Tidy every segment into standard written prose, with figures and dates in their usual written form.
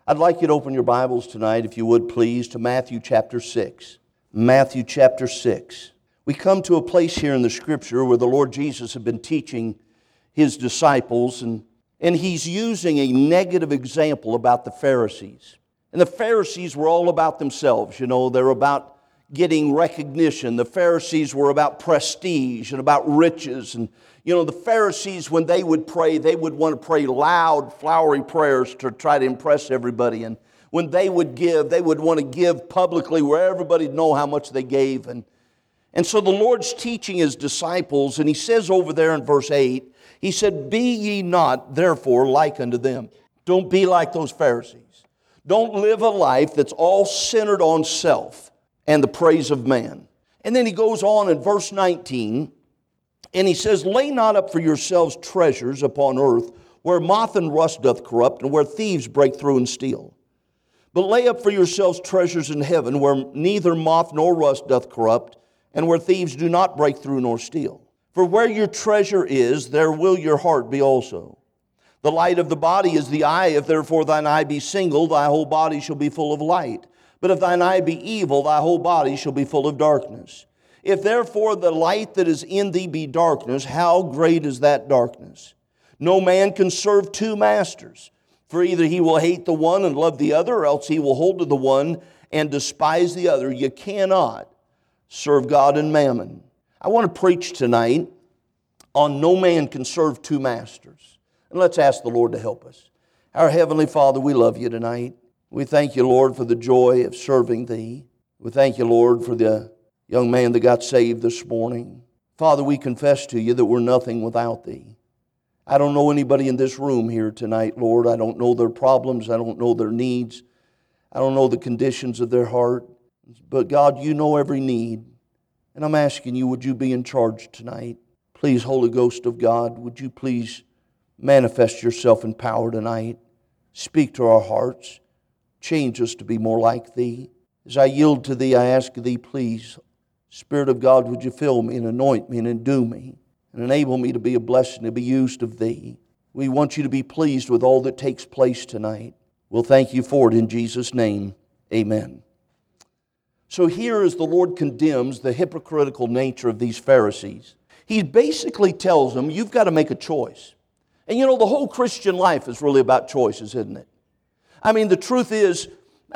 I'd like you to open your Bibles tonight, if you would please, to Matthew chapter 6. Matthew chapter 6. We come to a place here in the Scripture where the Lord Jesus had been teaching His disciples, and He's using a negative example about the Pharisees. And the Pharisees were all about themselves. You know, they're about getting recognition. The Pharisees were about prestige and about riches. And, you know, the Pharisees, when they would pray, they would want to pray loud, flowery prayers to try to impress everybody. And when they would give, they would want to give publicly where everybody would know how much they gave. And so the Lord's teaching His disciples, and He says over there in verse 8, He said, "Be ye not therefore like unto them." Don't be like those Pharisees. Don't live a life that's all centered on self and the praise of man. And then He goes on in verse 19, and He says, "Lay not up for yourselves treasures upon earth, where moth and rust doth corrupt, and where thieves break through and steal. But lay up for yourselves treasures in heaven, where neither moth nor rust doth corrupt, and where thieves do not break through nor steal. For where your treasure is, there will your heart be also. The light of the body is the eye. If therefore thine eye be single, thy whole body shall be full of light. But if thine eye be evil, thy whole body shall be full of darkness. If therefore the light that is in thee be darkness, how great is that darkness? No man can serve two masters, for either he will hate the one and love the other, or else he will hold to the one and despise the other. You cannot serve God and mammon." I want to preach tonight on no man can serve two masters. And let's ask the Lord to help us. Our Heavenly Father, we love You tonight. We thank You, Lord, for the joy of serving Thee. We thank You, Lord, for the young man that got saved this morning. Father, we confess to You that we're nothing without Thee. I don't know anybody in this room here tonight, Lord. I don't know their problems. I don't know their needs. I don't know the conditions of their heart. But God, You know every need. And I'm asking You, would You be in charge tonight? Please, Holy Ghost of God, would You please manifest Yourself in power tonight? Speak to our hearts. Change us to be more like Thee. As I yield to Thee, I ask Thee, please, Spirit of God, would You fill me and anoint me and endue me and enable me to be a blessing, to be used of Thee. We want You to be pleased with all that takes place tonight. We'll thank You for it in Jesus' name. Amen. So here as the Lord condemns the hypocritical nature of these Pharisees, He basically tells them, you've got to make a choice. And you know, the whole Christian life is really about choices, isn't it? I mean, the truth is,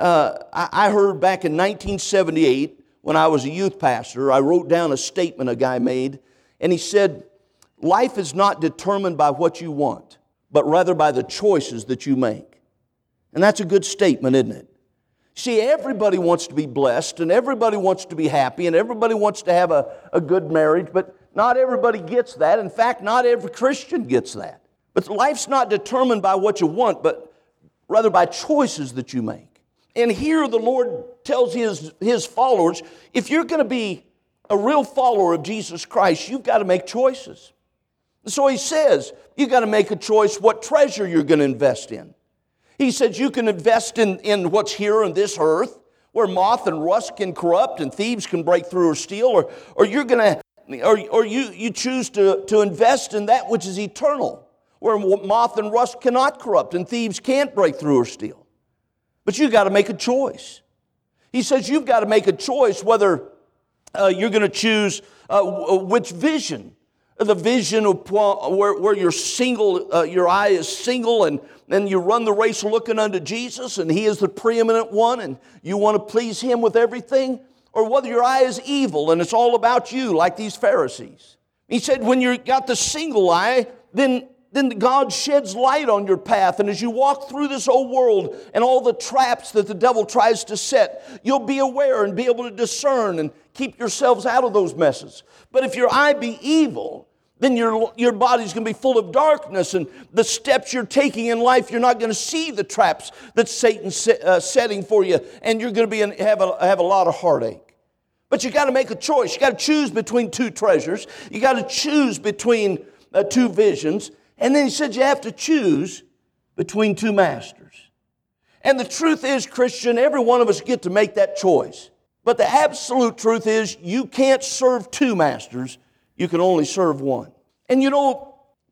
I heard back in 1978, when I was a youth pastor, I wrote down a statement a guy made, and he said, "Life is not determined by what you want, but rather by the choices that you make." And that's a good statement, isn't it? See, everybody wants to be blessed, and everybody wants to be happy, and everybody wants to have a good marriage, but not everybody gets that. In fact, not every Christian gets that. But life's not determined by what you want, but rather by choices that you make. And here the Lord tells His followers, if you're going to be a real follower of Jesus Christ, you've got to make choices. And so He says, you've got to make a choice what treasure you're going to invest in. He says you can invest in what's here on this earth, where moth and rust can corrupt and thieves can break through or steal, or you're going to, or you choose to invest in that which is eternal, where moth and rust cannot corrupt and thieves can't break through or steal. But you've got to make a choice. He says you've got to make a choice whether you're going to choose which vision. The vision of where you're single, your eye is single, and then you run the race looking unto Jesus, and He is the preeminent one, and you want to please Him with everything. Or whether your eye is evil, and it's all about you, like these Pharisees. He said when you've got the single eye, then God sheds light on your path. And as you walk through this old world and all the traps that the devil tries to set, you'll be aware and be able to discern and keep yourselves out of those messes. But if your eye be evil, then your body's going to be full of darkness, and the steps you're taking in life, you're not going to see the traps that Satan's setting for you, and you're going to have a lot of heartache. But you got to make a choice. You got to choose between two treasures. You got to choose between two visions. And then He said you have to choose between two masters. And the truth is, Christian, every one of us get to make that choice. But the absolute truth is you can't serve two masters. You can only serve one. And you know,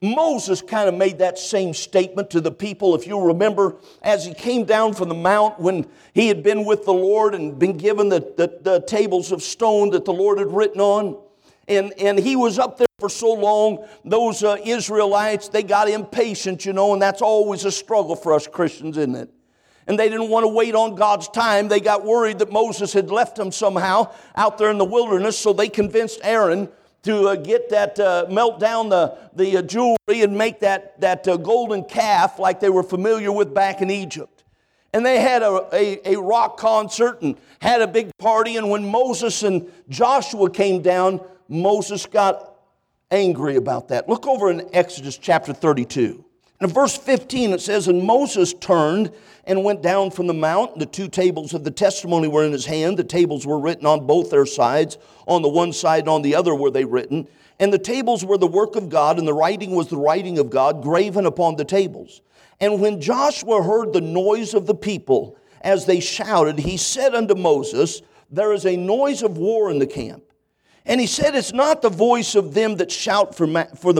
Moses kind of made that same statement to the people. If you'll remember, as he came down from the mount when he had been with the Lord and been given the tables of stone that the Lord had written on, and he was up there for so long, those Israelites, they got impatient, and that's always a struggle for us Christians, isn't it? And they didn't want to wait on God's time. They got worried that Moses had left them somehow out there in the wilderness, so they convinced Aaron to get that, melt down the jewelry and make that golden calf like they were familiar with back in Egypt. And they had a rock concert and had a big party, and when Moses and Joshua came down, Moses got angry about that. Look over in Exodus chapter 32. In verse 15 it says, "And Moses turned and went down from the mount. The 2 tables of the testimony were in his hand. The tables were written on both their sides. On the one side and on the other were they written. And the tables were the work of God, and the writing was the writing of God, graven upon the tables. And when Joshua heard the noise of the people as they shouted, he said unto Moses, There is a noise of war in the camp. And he said, It's not the voice of them that shout for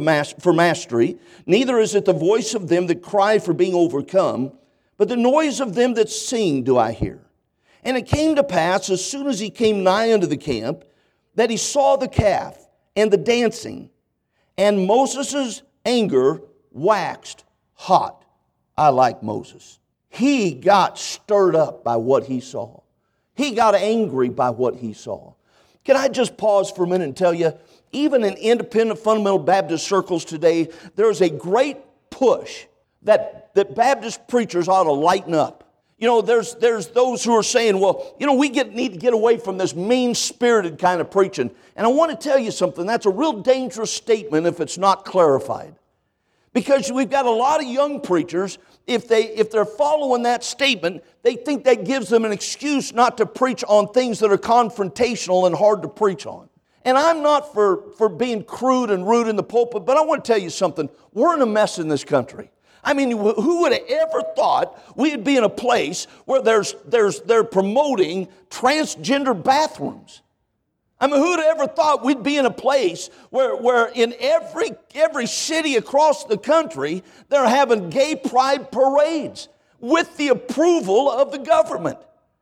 mastery, neither is it the voice of them that cry for being overcome, but the noise of them that sing do I hear. And it came to pass, as soon as he came nigh unto the camp, that he saw the calf and the dancing, and Moses' anger waxed hot." I like Moses. He got stirred up by what he saw. He got angry by what he saw. Can I just pause for a minute and tell you, even in independent fundamental Baptist circles today, there's a great push that Baptist preachers ought to lighten up. There's those who are saying, well, we need to get away from this mean-spirited kind of preaching. And I want to tell you something. That's a real dangerous statement if it's not clarified. Because we've got a lot of young preachers, if they're following that statement, they think that gives them an excuse not to preach on things that are confrontational and hard to preach on. And I'm not for being crude and rude in the pulpit, but I want to tell you something. We're in a mess in this country. I mean, who would have ever thought we'd be in a place where they're promoting transgender bathrooms? I mean, who'd ever thought we'd be in a place where in every city across the country, they're having gay pride parades with the approval of the government?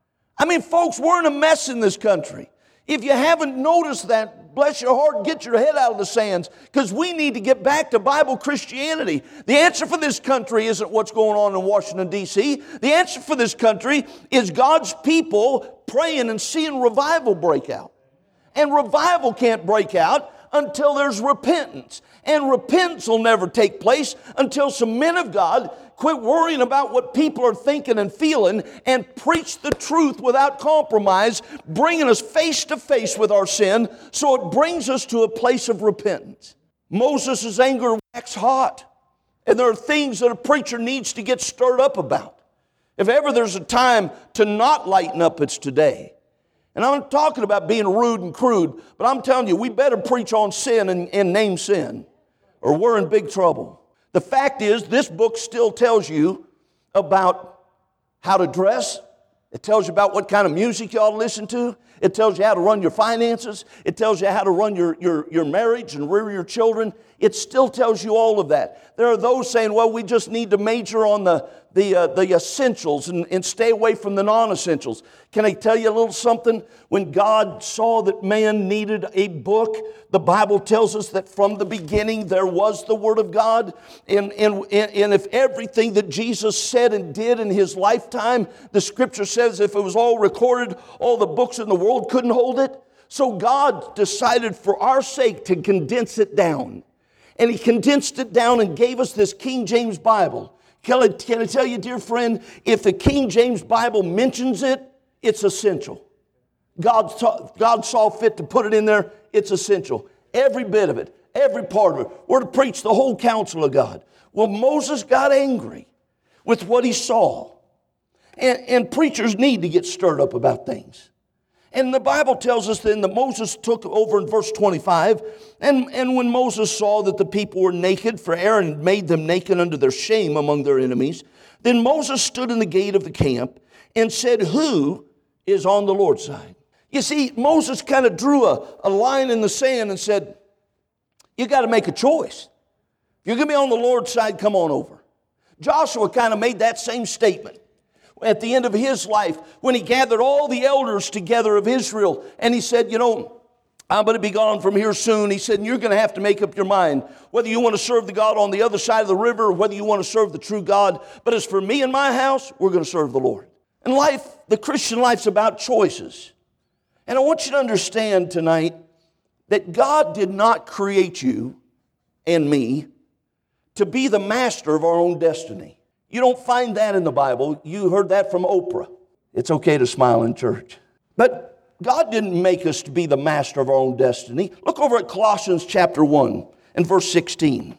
I mean, folks, we're in a mess in this country. If you haven't noticed that, bless your heart, get your head out of the sands, because we need to get back to Bible Christianity. The answer for this country isn't what's going on in Washington, D.C. The answer for this country is God's people praying and seeing revival break out. And revival can't break out until there's repentance. And repentance will never take place until some men of God quit worrying about what people are thinking and feeling and preach the truth without compromise, bringing us face to face with our sin, so it brings us to a place of repentance. Moses' anger waxed hot, and there are things that a preacher needs to get stirred up about. If ever there's a time to not lighten up, it's today. And I'm not talking about being rude and crude, but I'm telling you, we better preach on sin and name sin, or we're in big trouble. The fact is, this book still tells you about how to dress. It tells you about what kind of music you ought to listen to. It tells you how to run your finances. It tells you how to run your marriage and rear your children. It still tells you all of that. There are those saying, well, we just need to major on the essentials and stay away from the non-essentials. Can I tell you a little something? When God saw that man needed a book, the Bible tells us that from the beginning there was the Word of God. And if everything that Jesus said and did in His lifetime, the Scripture says if it was all recorded, all the books in the world couldn't hold it. So God decided for our sake to condense it down. And He condensed it down and gave us this King James Bible. Can I tell you, dear friend, if the King James Bible mentions it, it's essential. God saw fit to put it in there, it's essential. Every bit of it, every part of it. We're to preach the whole counsel of God. Well, Moses got angry with what he saw. And preachers need to get stirred up about things. And the Bible tells us then that Moses took over in verse 25, and when Moses saw that the people were naked, for Aaron had made them naked unto their shame among their enemies, then Moses stood in the gate of the camp and said, Who is on the Lord's side? You see, Moses kind of drew a line in the sand and said, you got to make a choice. If you're going to be on the Lord's side, come on over. Joshua kind of made that same statement at the end of his life when he gathered all the elders together of Israel. And he said, I'm going to be gone from here soon. He said, and you're going to have to make up your mind whether you want to serve the God on the other side of the river or whether you want to serve the true God. But as for me and my house, we're going to serve the Lord. And life, the Christian life's about choices. And I want you to understand tonight that God did not create you and me to be the master of our own destiny. You don't find that in the Bible. You heard that from Oprah. It's okay to smile in church. But God didn't make us to be the master of our own destiny. Look over at Colossians chapter 1 and verse 16.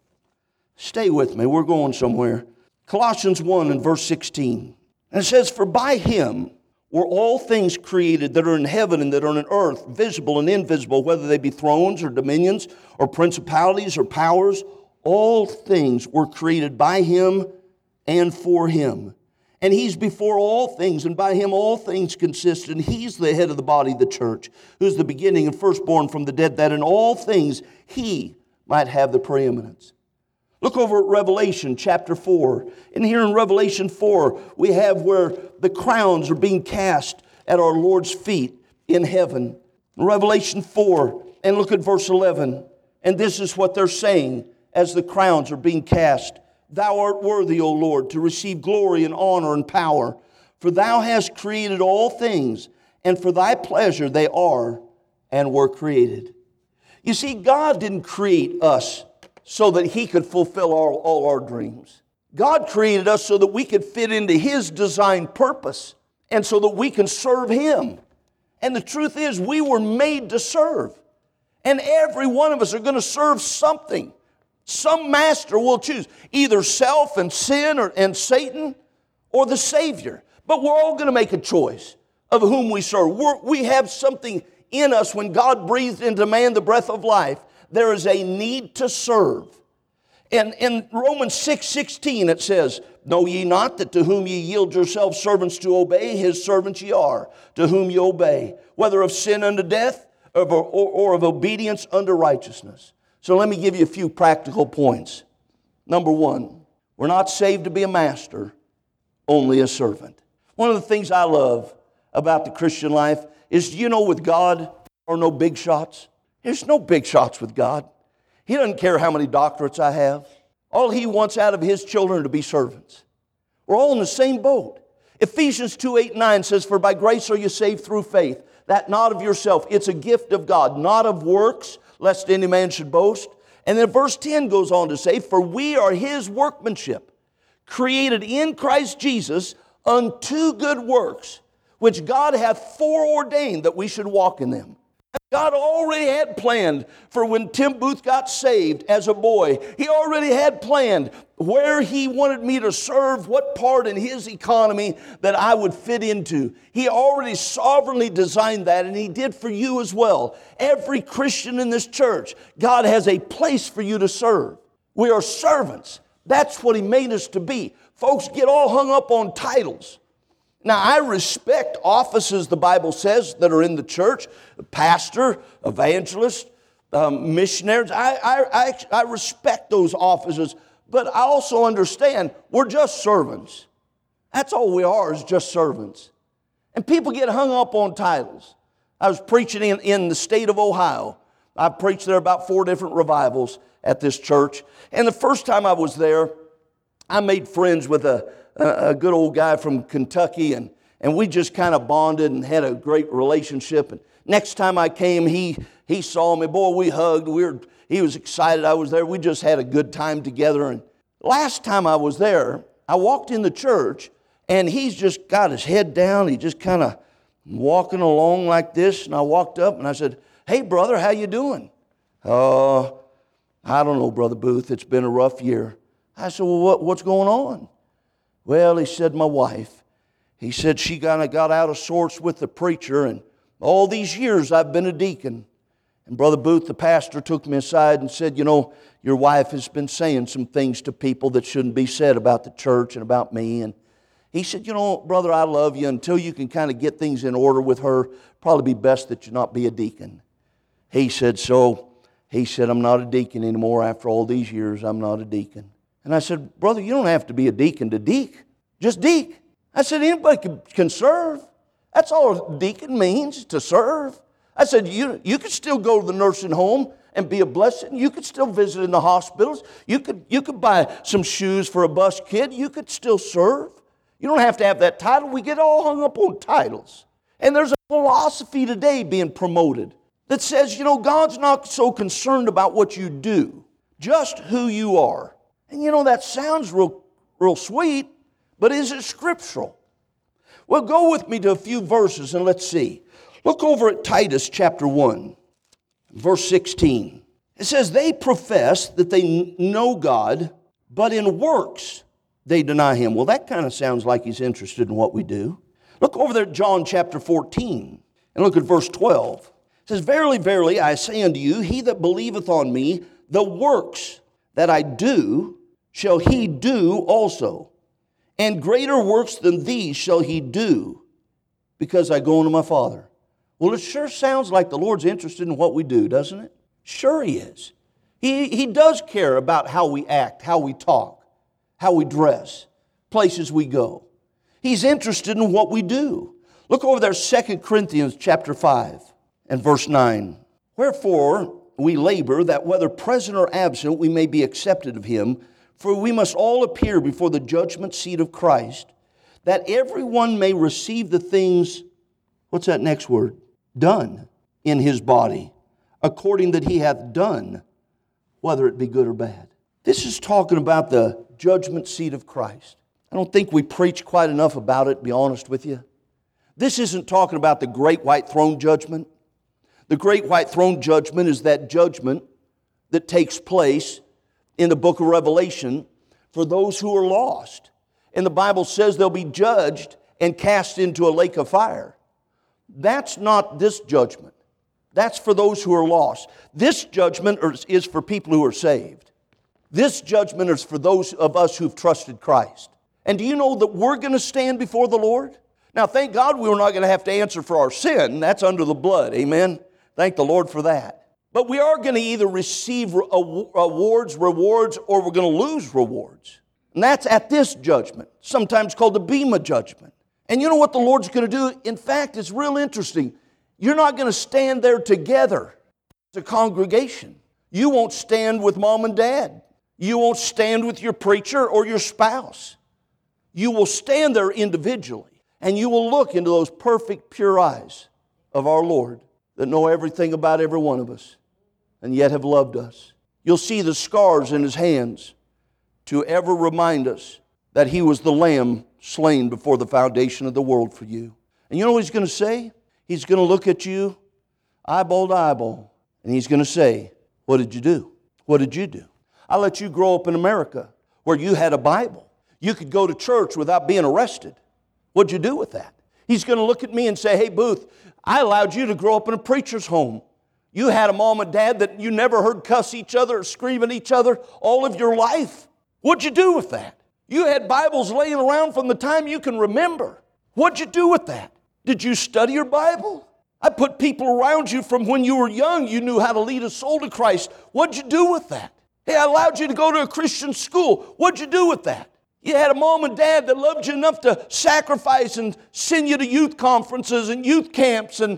Stay with me. We're going somewhere. Colossians 1 and verse 16. And it says, for by him were all things created that are in heaven and that are on earth, visible and invisible, whether they be thrones or dominions or principalities or powers. All things were created by him and for him. And he's before all things, and by him all things consist. And he's the head of the body, the church, who's the beginning and firstborn from the dead, that in all things he might have the preeminence. Look over at Revelation chapter 4. And here in Revelation 4, we have where the crowns are being cast at our Lord's feet in heaven. Revelation 4, and look at verse 11. And this is what they're saying as the crowns are being cast. Thou art worthy, O Lord, to receive glory and honor and power. For thou hast created all things, and for thy pleasure they are and were created. You see, God didn't create us so that he could fulfill all our dreams. God created us so that we could fit into his design purpose and so that we can serve him. And the truth is, we were made to serve. And every one of us are going to serve something. Some master will choose either self and sin and Satan or the Savior. But we're all going to make a choice of whom we serve. We have something in us when God breathed into man the breath of life. There is a need to serve. And in Romans 6:16 it says, know ye not that to whom ye yield yourselves servants to obey, his servants ye are, to whom ye obey, whether of sin unto death or of obedience unto righteousness. So let me give you a few practical points. Number one, we're not saved to be a master, only a servant. One of the things I love about the Christian life is, with God, there are no big shots. There's no big shots with God. He doesn't care how many doctorates I have. All he wants out of his children are to be servants. We're all in the same boat. Ephesians 2:8-9 says, for by grace are you saved through faith, that not of yourself. It's a gift of God, not of works, lest any man should boast. And then verse 10 goes on to say, for we are his workmanship, created in Christ Jesus unto good works, which God hath foreordained that we should walk in them. God already had planned for when Tim Booth got saved as a boy. He already had planned where he wanted me to serve, what part in his economy that I would fit into. He already sovereignly designed that, and he did for you as well. Every Christian in this church, God has a place for you to serve. We are servants. That's what he made us to be. Folks get all hung up on titles. Now, I respect offices, the Bible says, that are in the church. Pastor, evangelist, missionaries. I respect those offices, but I also understand we're just servants. That's all we are, is just servants. And people get hung up on titles. I was preaching in the state of Ohio. I preached there about 4 different revivals at this church. And the first time I was there, I made friends with a good old guy from Kentucky, and we just kind of bonded and had a great relationship. And next time I came, he saw me. Boy, we hugged. He was excited I was there. We just had a good time together. And last time I was there, I walked in the church, and he's just got his head down. He just kind of walking along like this. And I walked up and I said, hey, brother, how you doing? I don't know, Brother Booth. It's been a rough year. I said, well, what's going on? Well, he said, my wife. He said she kind of got out of sorts with the preacher, and all these years I've been a deacon. And Brother Booth, the pastor, took me aside and said, your wife has been saying some things to people that shouldn't be said about the church and about me. And he said, brother, I love you. Until you can kind of get things in order with her, probably be best that you not be a deacon. He said, so He said, I'm not a deacon anymore. After all these years, I'm not a deacon. And I said, brother, you don't have to be a deacon to deek. Just deek. I said, anybody can serve. That's all a deacon means, to serve. I said, you could still go to the nursing home and be a blessing. You could still visit in the hospitals. You could buy some shoes for a bus kid. You could still serve. You don't have to have that title. We get all hung up on titles. And there's a philosophy today being promoted that says, God's not so concerned about what you do, just who you are. And that sounds real sweet, but is it scriptural? Well, go with me to a few verses and let's see. Look over at Titus chapter 1, verse 16. It says, they profess that they know God, but in works they deny Him. Well, that kind of sounds like He's interested in what we do. Look over there at John chapter 14 and look at verse 12. It says, verily, verily, I say unto you, he that believeth on me, the works that I do shall he do also. And greater works than these shall he do, because I go unto my Father. Well, it sure sounds like the Lord's interested in what we do, doesn't it? Sure He is. He does care about how we act, how we talk, how we dress, places we go. He's interested in what we do. Look over there, 2 Corinthians chapter 5 and verse 9. Wherefore we labor that whether present or absent we may be accepted of Him, for we must all appear before the judgment seat of Christ, that everyone may receive the things, what's that next word? Done in his body, according that he hath done, whether it be good or bad. This is talking about the judgment seat of Christ. I don't think we preach quite enough about it, to be honest with you. This isn't talking about the great white throne judgment. The great white throne judgment is that judgment that takes place in the book of Revelation for those who are lost. And the Bible says they'll be judged and cast into a lake of fire. That's not this judgment. That's for those who are lost. This judgment is for people who are saved. This judgment is for those of us who've trusted Christ. And do you know that we're going to stand before the Lord? Now, thank God we're not going to have to answer for our sin. That's under the blood. Amen? Thank the Lord for that. But we are going to either receive rewards, or we're going to lose rewards. And that's at this judgment, sometimes called the Bema judgment. And you know what the Lord's going to do? In fact, it's real interesting. You're not going to stand there together as a congregation. You won't stand with mom and dad. You won't stand with your preacher or your spouse. You will stand there individually, and you will look into those perfect, pure eyes of our Lord that know everything about every one of us and yet have loved us. You'll see the scars in His hands to ever remind us that He was the Lamb slain before the foundation of the world for you. And you know what He's going to say? He's going to look at you eyeball to eyeball, and He's going to say, what did you do? What did you do? I let you grow up in America where you had a Bible. You could go to church without being arrested. What'd you do with that? He's going to look at me and say, hey, Booth, I allowed you to grow up in a preacher's home. You had a mom and dad that you never heard cuss each other or scream at each other all of your life. What'd you do with that? You had Bibles laying around from the time you can remember. What'd you do with that? Did you study your Bible? I put people around you from when you were young. You knew how to lead a soul to Christ. What'd you do with that? Hey, I allowed you to go to a Christian school. What'd you do with that? You had a mom and dad that loved you enough to sacrifice and send you to youth conferences and youth camps and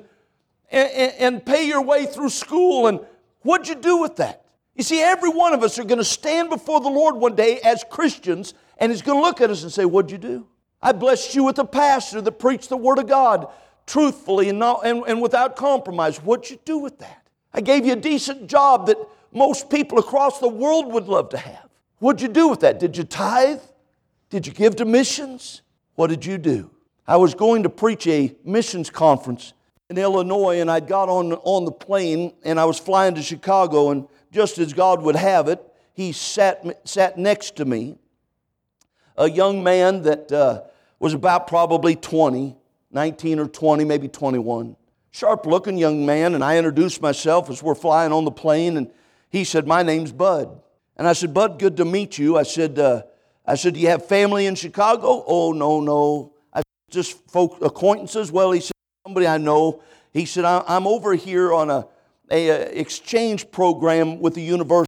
pay your way through school. And what'd you do with that? You see, every one of us are going to stand before the Lord one day as Christians, and He's going to look at us and say, what'd you do? I blessed you with a pastor that preached the Word of God truthfully and without compromise. What'd you do with that? I gave you a decent job that most people across the world would love to have. What'd you do with that? Did you tithe? Did you give to missions? What did you do? I was going to preach a missions conference in Illinois, and I got on the plane, and I was flying to Chicago, and just as God would have it, He sat next to me, a young man that was about probably 20, 19 or 20, maybe 21. Sharp-looking young man, and I introduced myself as we're flying on the plane, and he said, my name's Bud. And I said, Bud, good to meet you. I said, do you have family in Chicago? Oh, no. I said, just folk acquaintances. Well, he said, somebody I know. He said, I'm over here on exchange program with the universities.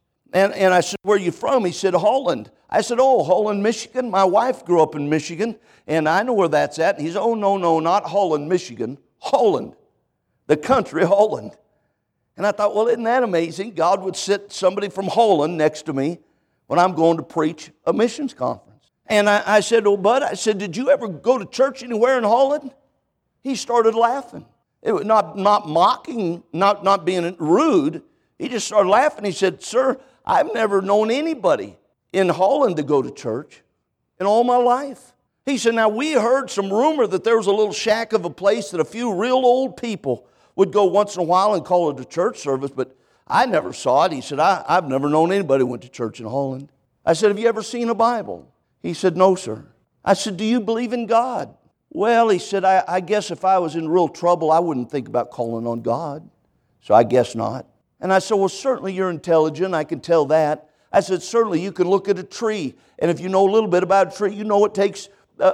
And I said, where are you from? He said, Holland. I said, oh, Holland, Michigan? My wife grew up in Michigan, and I know where that's at. And he said, oh, no, not Holland, Michigan. Holland, the country Holland. And I thought, well, isn't that amazing? God would sit somebody from Holland next to me when I'm going to preach a missions conference. And I said, oh, bud, I said, did you ever go to church anywhere in Holland? He started laughing. It was not mocking, not being rude. He just started laughing. He said, sir, I've never known anybody in Holland to go to church in all my life. He said, now we heard some rumor that there was a little shack of a place that a few real old people would go once in a while and call it a church service, but I never saw it. He said, I've never known anybody who went to church in Holland. I said, have you ever seen a Bible? He said, no, sir. I said, do you believe in God? Well, he said, I guess if I was in real trouble, I wouldn't think about calling on God. So I guess not. And I said, well, certainly you're intelligent. I can tell that. I said, certainly you can look at a tree. And if you know a little bit about a tree, you know it takes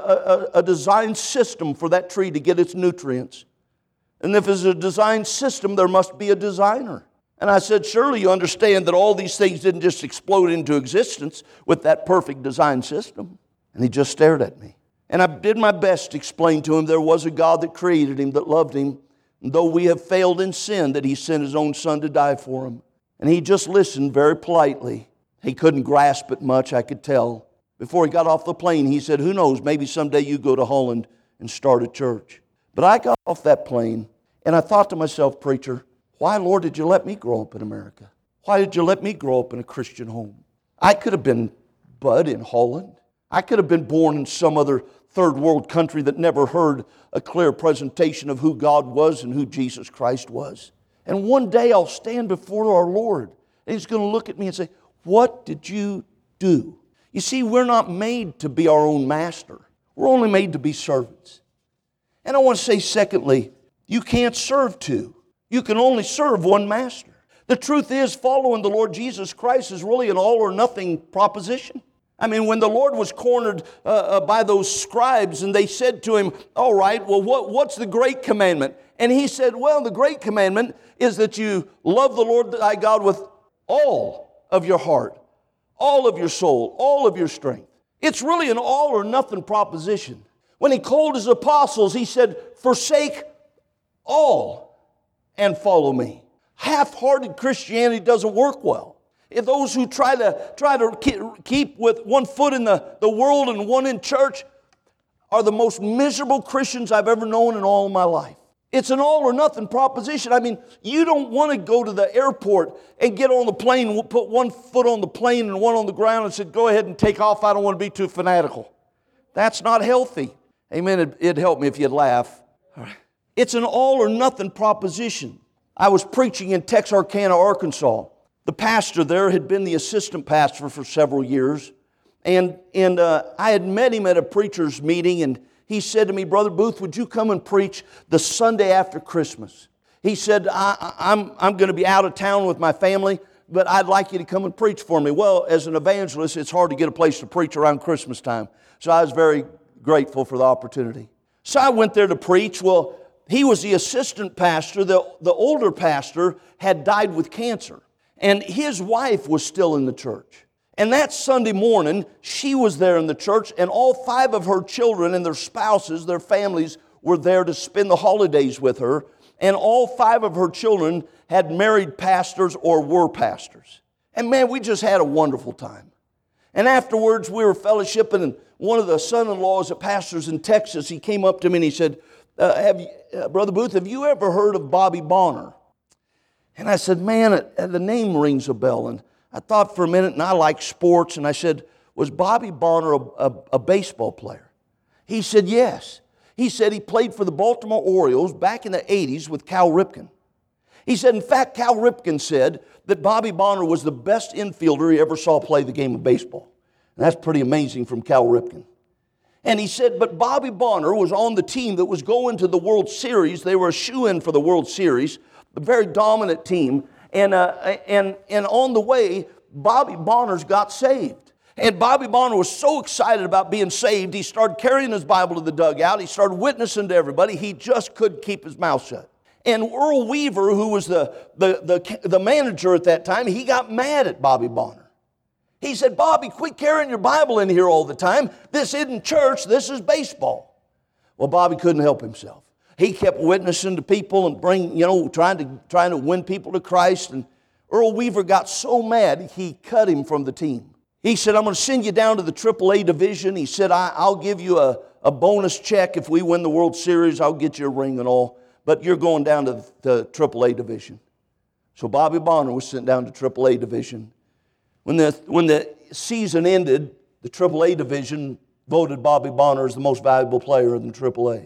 a design system for that tree to get its nutrients. And if there's a design system, there must be a designer. And I said, surely you understand that all these things didn't just explode into existence with that perfect design system. And he just stared at me. And I did my best to explain to him there was a God that created him, that loved him, and though we have failed in sin, that he sent his own son to die for him. And he just listened very politely. He couldn't grasp it much, I could tell. Before he got off the plane, he said, who knows, maybe someday you go to Holland and start a church. But I got off that plane, and I thought to myself, preacher, why, Lord, did you let me grow up in America? Why did you let me grow up in a Christian home? I could have been Bud in Holland. I could have been born in some other third world country that never heard a clear presentation of who God was and who Jesus Christ was. And one day I'll stand before our Lord, and He's going to look at me and say, what did you do? You see, we're not made to be our own master. We're only made to be servants. And I want to say, secondly, you can't serve two. You can only serve one master. The truth is, following the Lord Jesus Christ is really an all or nothing proposition. I mean, when the Lord was cornered by those scribes and they said to him, all right, well, what's the great commandment? And he said, well, the great commandment is that you love the Lord thy God with all of your heart, all of your soul, all of your strength. It's really an all or nothing proposition. When he called his apostles, he said, forsake all and follow me. Half-hearted Christianity doesn't work well. If those who try to keep with one foot in the world and one in church are the most miserable Christians I've ever known in all of my life. It's an all or nothing proposition. I mean, you don't want to go to the airport and get on the plane and put one foot on the plane and one on the ground and say, go ahead and take off. I don't want to be too fanatical. That's not healthy. Amen. It'd help me if you'd laugh. All right. It's an all or nothing proposition. I was preaching in Texarkana, Arkansas. The pastor there had been the assistant pastor for several years. And I had met him at a preacher's meeting, and he said to me, Brother Booth, would you come and preach the Sunday after Christmas? He said, I'm going to be out of town with my family, but I'd like you to come and preach for me. Well, as an evangelist, it's hard to get a place to preach around Christmas time. So I was very grateful for the opportunity. So I went there to preach. Well, he was the assistant pastor. The older pastor had died with cancer. And his wife was still in the church. And that Sunday morning, she was there in the church, and all 5 of her children and their spouses, their families, were there to spend the holidays with her. And all 5 of her children had married pastors or were pastors. And man, we just had a wonderful time. And afterwards, we were fellowshipping, and one of the son-in-laws that pastors in Texas, he came up to me and he said, Brother Booth, have you ever heard of Bobby Bonner? And I said, man, the name rings a bell. And I thought for a minute, and I like sports, and I said, was Bobby Bonner a baseball player? He said, yes. He said he played for the Baltimore Orioles back in the 80s with Cal Ripken. He said, in fact, Cal Ripken said that Bobby Bonner was the best infielder he ever saw play the game of baseball. And that's pretty amazing from Cal Ripken. And he said, but Bobby Bonner was on the team that was going to the World Series. They were a shoo-in for the World Series, a very dominant team. And on the way, Bobby Bonner's got saved. And Bobby Bonner was so excited about being saved, he started carrying his Bible to the dugout. He started witnessing to everybody. He just couldn't keep his mouth shut. And Earl Weaver, who was the manager at that time, he got mad at Bobby Bonner. He said, Bobby, quit carrying your Bible in here all the time. This isn't church, this is baseball. Well, Bobby couldn't help himself. He kept witnessing to people and trying to win people to Christ. And Earl Weaver got so mad, he cut him from the team. He said, I'm going to send you down to the AAA division. He said, I'll give you a bonus check if we win the World Series. I'll get you a ring and all. But you're going down to the AAA division. So Bobby Bonner was sent down to AAA division. When the season ended, the AAA division voted Bobby Bonner as the most valuable player in the AAA.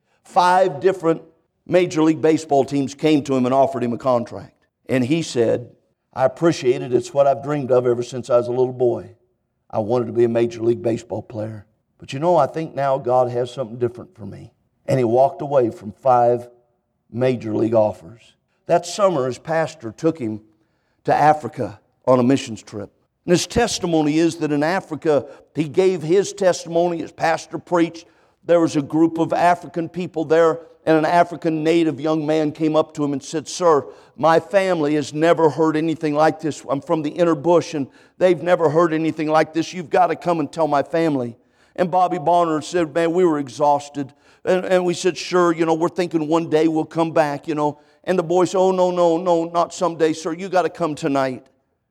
5 different Major League Baseball teams came to him and offered him a contract. And he said, I appreciate it. It's what I've dreamed of ever since I was a little boy. I wanted to be a Major League Baseball player. But I think now God has something different for me. And he walked away from 5 Major League offers. That summer, his pastor took him to Africa on a missions trip. And his testimony is that in Africa, he gave his testimony, his pastor preached. There was a group of African people there, and an African native young man came up to him and said, Sir, my family has never heard anything like this. I'm from the inner bush, and they've never heard anything like this. You've got to come and tell my family. And Bobby Bonner said, man, we were exhausted. And we said, sure, we're thinking one day we'll come back, And the boy said, oh, no, not someday, sir. You got to come tonight.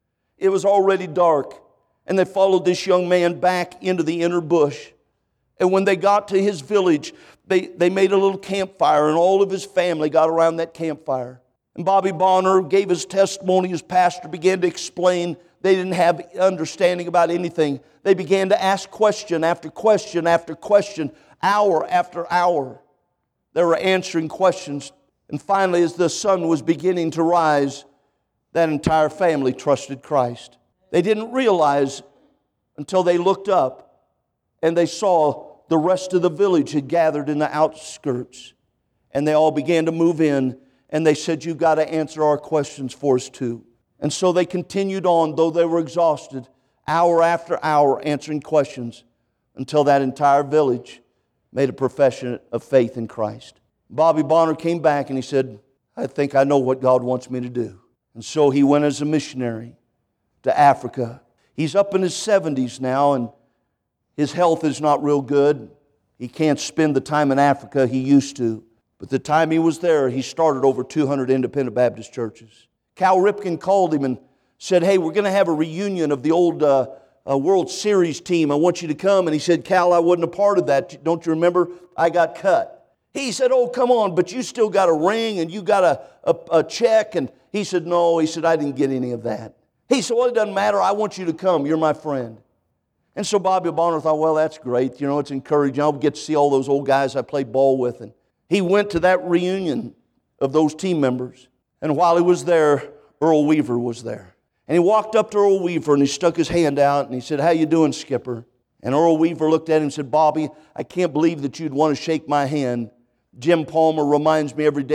It was already dark, and they followed this young man back into the inner bush. And when they got to his village, they made a little campfire, and all of his family got around that campfire. And Bobby Bonner gave his testimony. His pastor began to explain. They didn't have understanding about anything. They began to ask question after question after question, hour after hour. They were answering questions. And finally, as the sun was beginning to rise, that entire family trusted Christ. They didn't realize until they looked up and they saw the rest of the village had gathered in the outskirts. And they all began to move in, and they said, you've got to answer our questions for us too. And so they continued on, though they were exhausted, hour after hour answering questions until that entire village made a profession of faith in Christ. Bobby Bonner came back and he said, I think I know what God wants me to do. And so he went as a missionary to Africa. He's up in his 70s now, and his health is not real good. He can't spend the time in Africa he used to. But the time he was there, he started over 200 independent Baptist churches. Cal Ripken called him and said, hey, we're going to have a reunion of the old World Series team. I want you to come. And he said, Cal, I wasn't a part of that. Don't you remember? I got cut. He said, oh, come on, but you still got a ring and you got a check. And he said, no. He said, I didn't get any of that. He said, well, it doesn't matter. I want you to come. You're my friend. And so Bobby Bonner thought, well, that's great. It's encouraging. I'll get to see all those old guys I played ball with. And he went to that reunion of those team members. And while he was there, Earl Weaver was there. And he walked up to Earl Weaver and he stuck his hand out and he said, how you doing, Skipper? And Earl Weaver looked at him and said, Bobby, I can't believe that you'd want to shake my hand. Jim Palmer reminds me every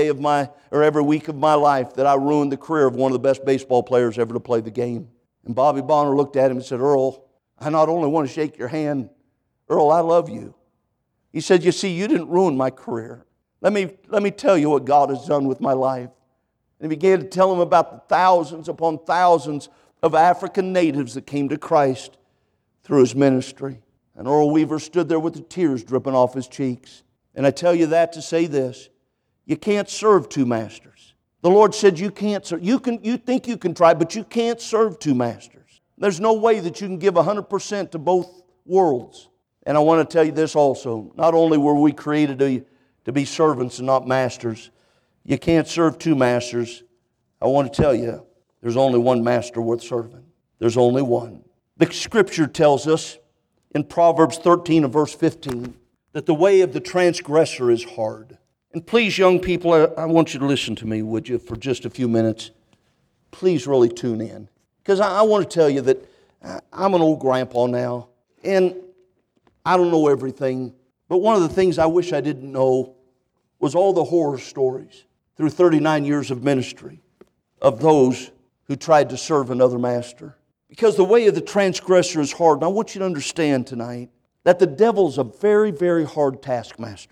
week of my life that I ruined the career of one of the best baseball players ever to play the game. And Bobby Bonner looked at him and said, Earl, I not only want to shake your hand, Earl, I love you. He said, you see, you didn't ruin my career. Let me tell you what God has done with my life. And he began to tell him about the thousands upon thousands of African natives that came to Christ through his ministry. And Earl Weaver stood there with the tears dripping off his cheeks. And I tell you that to say this, you can't serve 2 masters. The Lord said you can't serve. You think you can try, but you can't serve 2 masters. There's no way that you can give 100% to both worlds. And I want to tell you this also. Not only were we created to be servants and not masters, you can't serve 2 masters. I want to tell you, there's only one master worth serving. There's only one. The Scripture tells us in Proverbs 13 and verse 15 that the way of the transgressor is hard. And please, young people, I want you to listen to me, would you, for just a few minutes. Please really tune in. Because I want to tell you that I'm an old grandpa now, and I don't know everything. But one of the things I wish I didn't know was all the horror stories through 39 years of ministry of those who tried to serve another master. Because the way of the transgressor is hard. And I want you to understand tonight that the devil's a very, very hard taskmaster.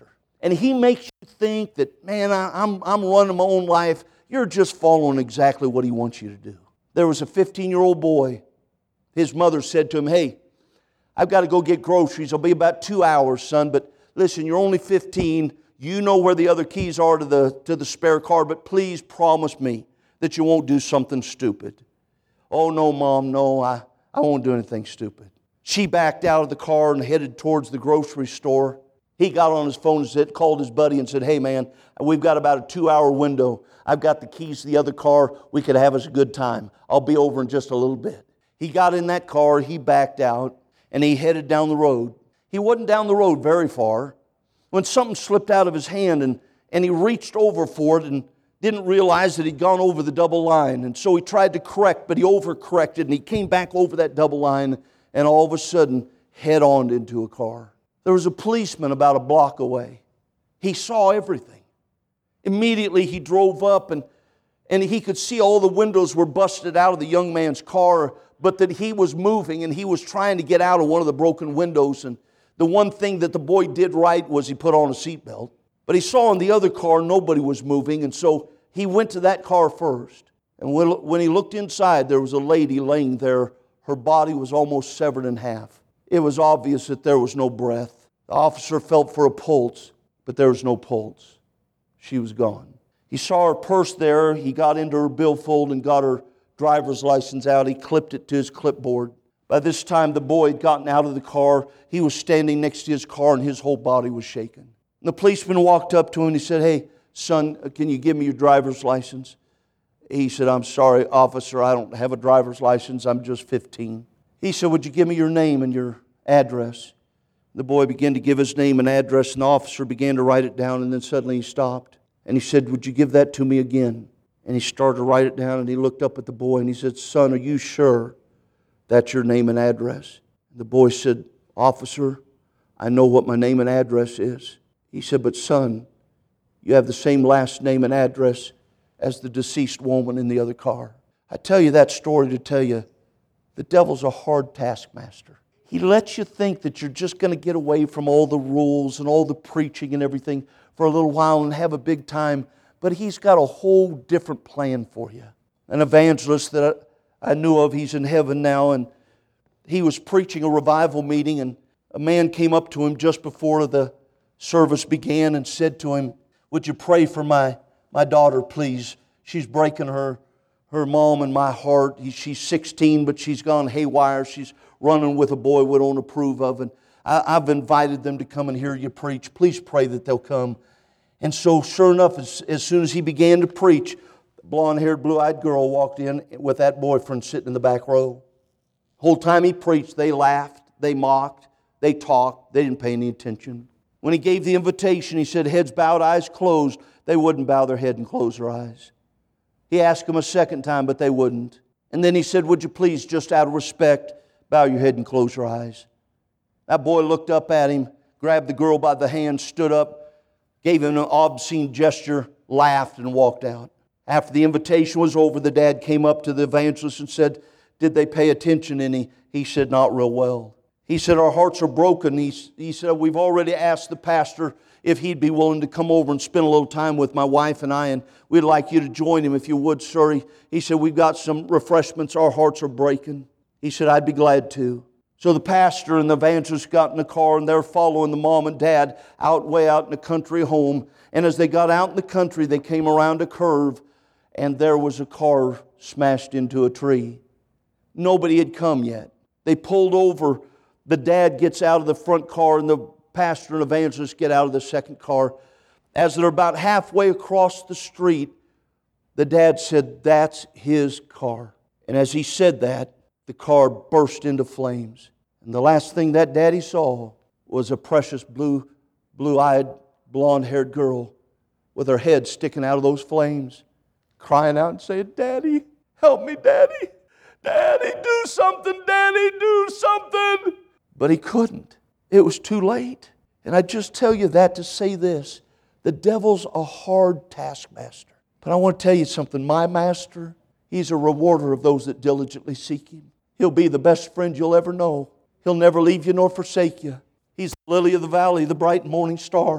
and he makes you think that, man, I'm running my own life. You're just following exactly what he wants you to do. There was a 15-year-old boy. His mother said to him, hey, I've got to go get groceries. It'll be about 2 hours, son, but listen, you're only 15. You know where the other keys are to the spare car, but please promise me that you won't do something stupid. Oh, no, Mom, no, I won't do anything stupid. She backed out of the car and headed towards the grocery store. He got on his phone and called his buddy and said, hey, man, we've got about a 2-hour window. I've got the keys to the other car. We could have us a good time. I'll be over in just a little bit. He got in that car, he backed out, and he headed down the road. He wasn't down the road very far when something slipped out of his hand, and he reached over for it and didn't realize that he'd gone over the double line. And so he tried to correct, but he overcorrected, and he came back over that double line, and all of a sudden, head-on into a car. There was a policeman about a block away. He saw everything. Immediately, he drove up, and he could see all the windows were busted out of the young man's car, but that he was moving, and he was trying to get out of one of the broken windows. And the one thing that the boy did right was he put on a seatbelt. But he saw in the other car nobody was moving, and so he went to that car first. And when he looked inside, there was a lady laying there. Her body was almost severed in half. It was obvious that there was no breath. The officer felt for a pulse, but there was no pulse. She was gone. He saw her purse there. He got into her billfold and got her driver's license out. He clipped it to his clipboard. By this time, the boy had gotten out of the car. He was standing next to his car, and his whole body was shaking. And the policeman walked up to him and he said, hey, son, can you give me your driver's license? He said, I'm sorry, officer, I don't have a driver's license. I'm just 15. He said, would you give me your name and your address? The boy began to give his name and address, and the officer began to write it down, and then suddenly he stopped. And he said, would you give that to me again? And he started to write it down, and he looked up at the boy, and he said, son, are you sure that's your name and address? And the boy said, officer, I know what my name and address is. He said, but son, you have the same last name and address as the deceased woman in the other car. I tell you that story to tell you the devil's a hard taskmaster. He lets you think that you're just going to get away from all the rules and all the preaching and everything for a little while and have a big time, but he's got a whole different plan for you. An evangelist that I knew of, he's in heaven now, and he was preaching a revival meeting, and a man came up to him just before the service began and said to him, would you pray for my daughter, please? She's breaking her mom and my heart. She's 16, but she's gone haywire. She's running with a boy we don't approve of. And I've invited them to come and hear you preach. Please pray that they'll come. And so sure enough, as soon as he began to preach, the blonde-haired, blue-eyed girl walked in with that boyfriend sitting in the back row. The whole time he preached, they laughed, they mocked, they talked. They didn't pay any attention. When he gave the invitation, he said, heads bowed, eyes closed. They wouldn't bow their head and close their eyes. He asked them a second time, but they wouldn't. And then he said, would you please, just out of respect, bow your head and close your eyes. That boy looked up at him, grabbed the girl by the hand, stood up, gave him an obscene gesture, laughed, and walked out. After the invitation was over, the dad came up to the evangelist and said, did they pay attention any? He said, not real well. He said, our hearts are broken. He said, we've already asked the pastor if he'd be willing to come over and spend a little time with my wife and I, and we'd like you to join him if you would, sir. He said, we've got some refreshments. Our hearts are breaking. He said, I'd be glad to. So the pastor and the evangelist got in the car, and they're following the mom and dad way out in the country home. And as they got out in the country, they came around a curve, and there was a car smashed into a tree. Nobody had come yet. They pulled over. The dad gets out of the front car, and the pastor and evangelist get out of the second car. As they're about halfway across the street, the dad said, that's his car. And as he said that, the car burst into flames. And the last thing that daddy saw was a precious blue-eyed, blonde-haired girl with her head sticking out of those flames, crying out and saying, Daddy, help me, Daddy. Daddy, do something. Daddy, do something. But he couldn't. It was too late. And I just tell you that to say this. The devil's a hard taskmaster. But I want to tell you something. My master, he's a rewarder of those that diligently seek him. He'll be the best friend you'll ever know. He'll never leave you nor forsake you. He's the lily of the valley, the bright morning star.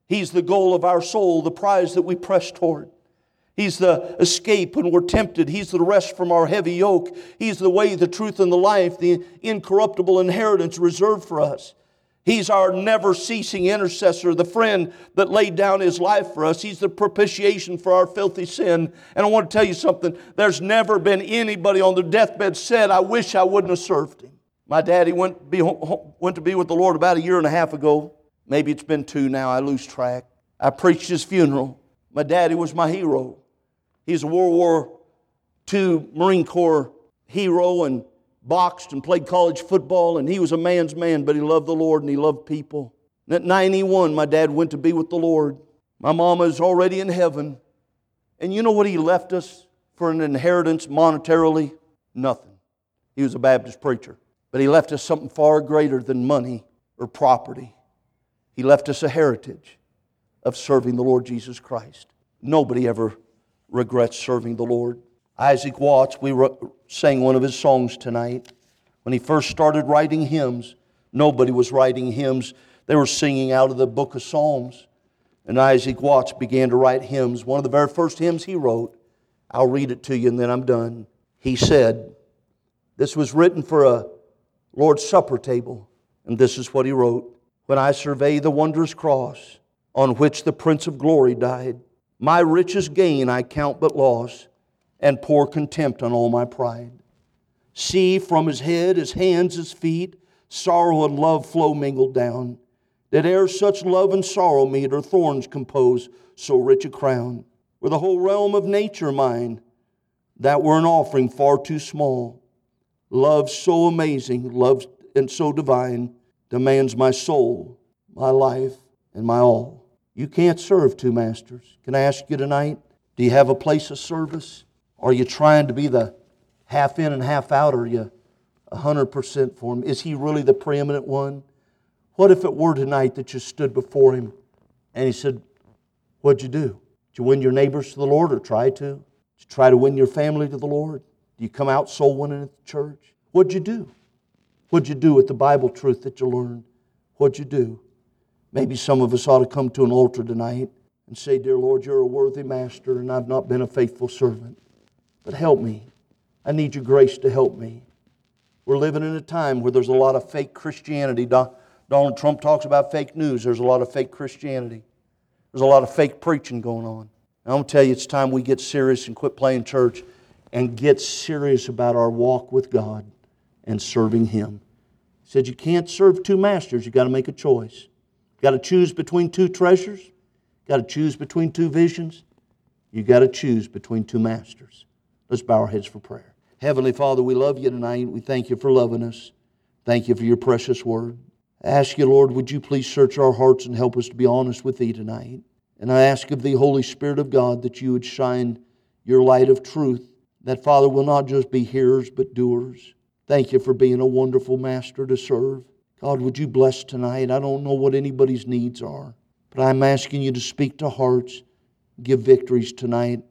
He's the goal of our soul, the prize that we press toward. He's the escape when we're tempted. He's the rest from our heavy yoke. He's the way, the truth, and the life, the incorruptible inheritance reserved for us. He's our never-ceasing intercessor, the friend that laid down His life for us. He's the propitiation for our filthy sin. And I want to tell you something. There's never been anybody on their deathbed said, I wish I wouldn't have served Him. My daddy went to be with the Lord about 1.5 years ago. Maybe it's been 2 now. I lose track. I preached his funeral. My daddy was my hero. He's a World War II Marine Corps hero and boxed and played college football, and he was a man's man, but he loved the Lord and he loved people. And at 91, my dad went to be with the Lord. My mama is already in heaven. And you know what he left us for an inheritance monetarily? Nothing. He was a Baptist preacher. But he left us something far greater than money or property. He left us a heritage of serving the Lord Jesus Christ. Nobody ever regrets serving the Lord. Isaac Watts, we sang one of his songs tonight. When he first started writing hymns, nobody was writing hymns. They were singing out of the book of Psalms. And Isaac Watts began to write hymns. One of the very first hymns he wrote, I'll read it to you and then I'm done. He said, this was written for a Lord's Supper table. And this is what he wrote. When I survey the wondrous cross on which the Prince of Glory died, my richest gain I count but loss, and pour contempt on all my pride. See, from His head, His hands, His feet, sorrow and love flow mingled down. Did e'er such love and sorrow meet, or thorns compose so rich a crown? Were the whole realm of nature mine, that were an offering far too small. Love so amazing, love and so divine, demands my soul, my life, and my all. You can't serve 2 masters. Can I ask you tonight, do you have a place of service? Are you trying to be the half in and half out? Or are you 100% for Him? Is He really the preeminent one? What if it were tonight that you stood before Him and He said, what'd you do? Did you win your neighbors to the Lord or try to? Did you try to win your family to the Lord? Do you come out soul winning at the church? What'd you do? What'd you do with the Bible truth that you learned? What'd you do? Maybe some of us ought to come to an altar tonight and say, dear Lord, You're a worthy master and I've not been a faithful servant. But help me. I need Your grace to help me. We're living in a time where there's a lot of fake Christianity. Donald Trump talks about fake news. There's a lot of fake Christianity. There's a lot of fake preaching going on. And I'm going to tell you, it's time we get serious and quit playing church and get serious about our walk with God and serving Him. He said you can't serve 2 masters. You've got to make a choice. You've got to choose between 2 treasures. You've got to choose between 2 visions. You've got to choose between 2 masters. Let's bow our heads for prayer. Heavenly Father, we love You tonight. We thank You for loving us. Thank You for Your precious word. I ask You, Lord, would You please search our hearts and help us to be honest with Thee tonight. And I ask of Thee, Holy Spirit of God, that You would shine Your light of truth, that, Father, will not just be hearers but doers. Thank You for being a wonderful master to serve. God, would You bless tonight? I don't know what anybody's needs are, but I'm asking You to speak to hearts, give victories tonight.